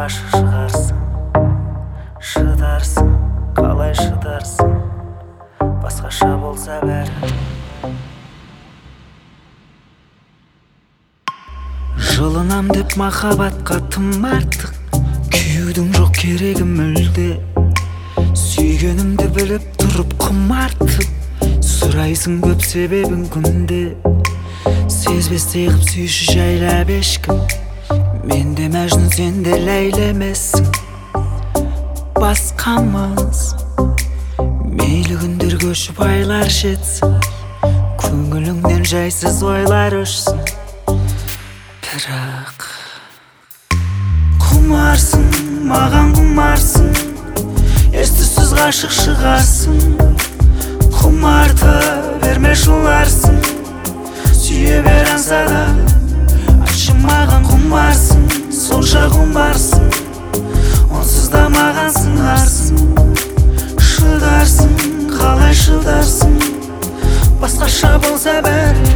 ғашық шығарсың, шыдарсың, қалай шыдарсың, басқаша болса бәрі. Жылынам деп махаббатқа тым артық, күйеудің жоқ керегі мүлде. Сүйгенімді біліп тұрып құмартып, сұрайсың көп себебін күнде. Сезбестей қып сүйші жайлап ешкім, менде мәжнүн сенде ләйлі емессің. Басқамыз мейлі күндер көшіп айлар жетсін, көңіліңнен жайсыз ойлар өшсін. Бірақ құмарсың, маған құмарсың, ес-түссіз ғашық шығарсың. Құмарта берме шуларсың, сүйе бер аңсада. Айтшы маған құмарсың, сонша құмарсың, онсыз да маған сыңарсың. Шыдарсың, қалай шыдарсың, басқаша болса бәрі.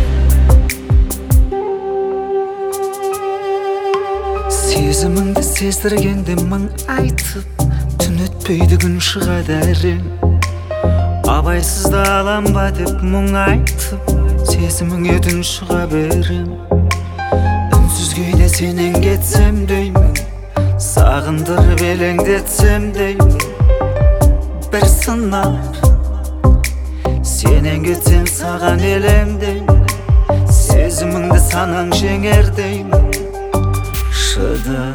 Сезіміңді сездіргенде мың айтып, түн өтпейді күн шығады әрең. Абайсызда алам ба деп мұң айтып, сезіміңе түн шыға берем. Үнсіз күйде сенен кетсем деймін, сағындырып елеңдетсем деймін. Бір сынар, сенен кетсем саған елеңдеймін. Сезіміңді санаң жеңер деймін. Шыдар.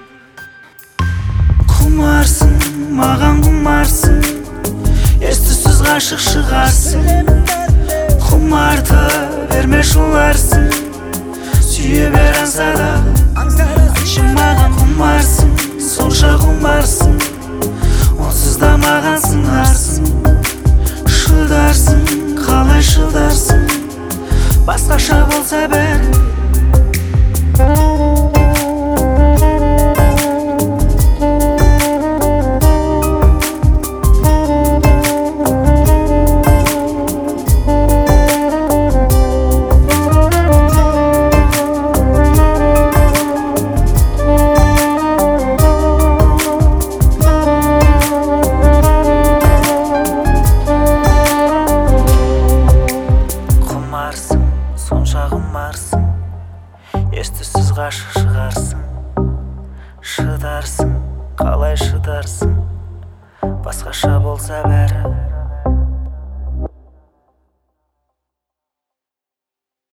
Құмарсың, маған құмарсың, ес-түссіз ғашық шығарсың. Құмарта берме шуларсың, сүйе бер аңсада. Айтшы маған құмарсың, сонша құмарсың, онсыз да маған сыңарсың. Шыдарсың, қалай шыдарсың, басқаша болса бәрі. Сонша құмарсың, ес-түссіз ғашық шығарсың. Шыдарсың, қалай шыдарсың, басқаша болса бәрі.